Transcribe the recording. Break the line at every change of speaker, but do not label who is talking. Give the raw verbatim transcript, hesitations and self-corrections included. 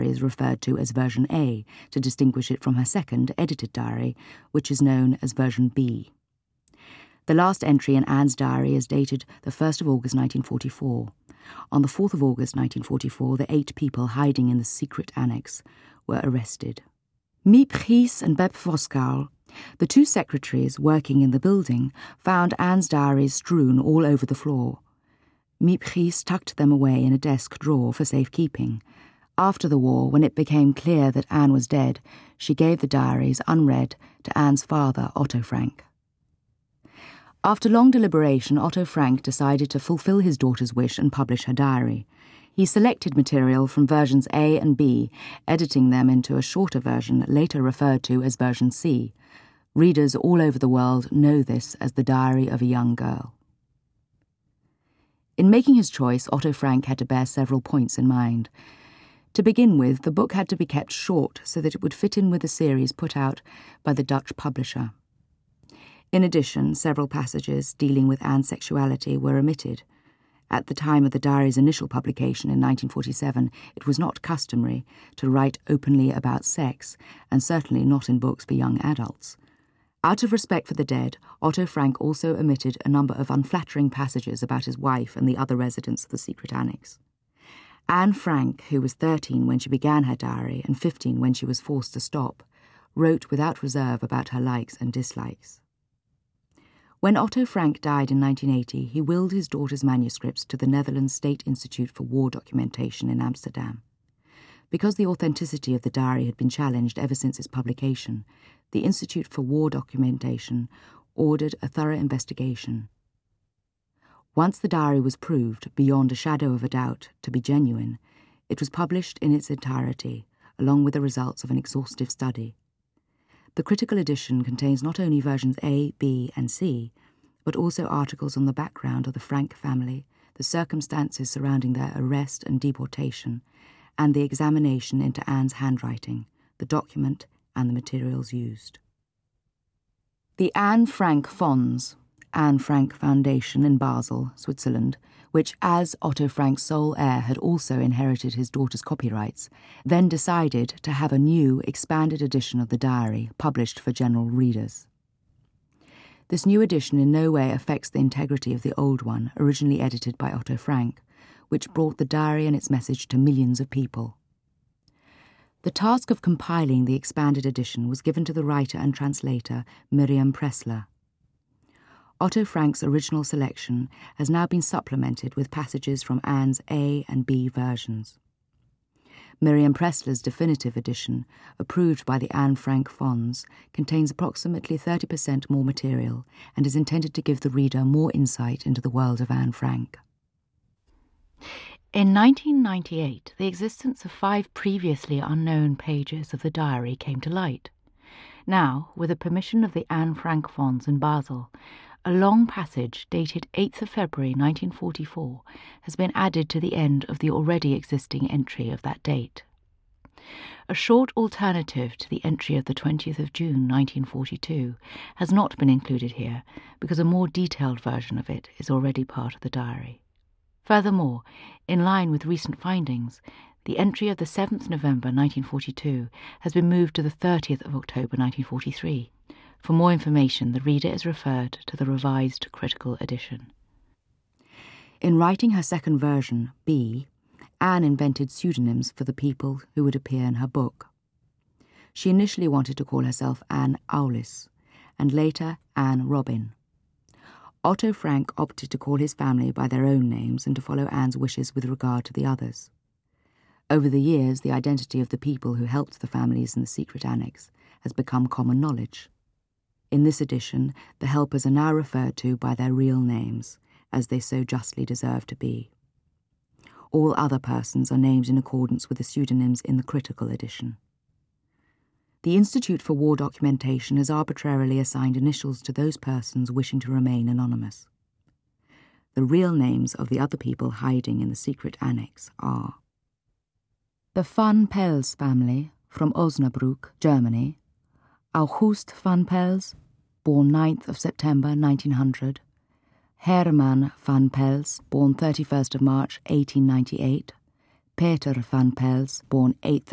is referred to as version A to distinguish it from her second, edited diary, which is known as version B. The last entry in Anne's diary is dated the first of August nineteen forty-four. On the fourth of August nineteen forty-four, the eight people hiding in the secret annex were arrested. Miep Gies and Bep Voskuil, the two secretaries working in the building, found Anne's diaries strewn all over the floor. Miep Gies tucked them away in a desk drawer for safekeeping. After the war, when it became clear that Anne was dead, she gave the diaries, unread, to Anne's father, Otto Frank. After long deliberation, Otto Frank decided to fulfill his daughter's wish and publish her diary. He selected material from versions A and B, editing them into a shorter version later referred to as version C. Readers all over the world know this as the Diary of a Young Girl. In making his choice, Otto Frank had to bear several points in mind. To begin with, the book had to be kept short so that it would fit in with the series put out by the Dutch publisher. In addition, several passages dealing with Anne's sexuality were omitted. At the time of the diary's initial publication in nineteen forty-seven, it was not customary to write openly about sex, and certainly not in books for young adults. Out of respect for the dead, Otto Frank also omitted a number of unflattering passages about his wife and the other residents of the secret annex. Anne Frank, who was thirteen when she began her diary and fifteen when she was forced to stop, wrote without reserve about her likes and dislikes. When Otto Frank died in nineteen eighty, he willed his daughter's manuscripts to the Netherlands State Institute for War Documentation in Amsterdam. Because the authenticity of the diary had been challenged ever since its publication, the Institute for War Documentation ordered a thorough investigation. Once the diary was proved, beyond a shadow of a doubt, to be genuine, it was published in its entirety, along with the results of an exhaustive study. The critical edition contains not only versions A, B, and C, but also articles on the background of the Frank family, the circumstances surrounding their arrest and deportation, and the examination into Anne's handwriting, the document, and the materials used. The Anne Frank Fonds, Anne Frank Foundation in Basel, Switzerland, which, as Otto Frank's sole heir, had also inherited his daughter's copyrights, then decided to have a new, expanded edition of the diary published for general readers. This new edition in no way affects the integrity of the old one, originally edited by Otto Frank, which brought the diary and its message to millions of people. The task of compiling the expanded edition was given to the writer and translator Miriam Pressler. Otto Frank's original selection has now been supplemented with passages from Anne's A and B versions. Miriam Pressler's definitive edition, approved by the Anne Frank Fonds, contains approximately thirty percent more material and is intended to give the reader more insight into the world of Anne Frank.
In nineteen ninety-eight, the existence of five previously unknown pages of the diary came to light. Now, with the permission of the Anne Frank Fonds in Basel, a long passage dated eighth of February nineteen forty-four has been added to the end of the already existing entry of that date. A short alternative to the entry of the twentieth of June nineteen forty-two has not been included here because a more detailed version of it is already part of the diary. Furthermore, in line with recent findings, the entry of the seventh of November nineteen forty-two has been moved to the thirtieth of October nineteen forty-three. For more information, the reader is referred to the revised critical edition.
In writing her second version, B, Anne invented pseudonyms for the people who would appear in her book. She initially wanted to call herself Anne Aulis, and later Anne Robin. Otto Frank opted to call his family by their own names and to follow Anne's wishes with regard to the others. Over the years, the identity of the people who helped the families in the secret annex has become common knowledge. In this edition, the helpers are now referred to by their real names, as they so justly deserve to be. All other persons are named in accordance with the pseudonyms in the critical edition. The Institute for War Documentation has arbitrarily assigned initials to those persons wishing to remain anonymous. The real names of the other people hiding in the secret annex are the van Pels family from Osnabrück, Germany, August van Pels, born ninth of September nineteen hundred, Herman van Pels, born thirty-first of March eighteen ninety-eight, Peter van Pels, born eighth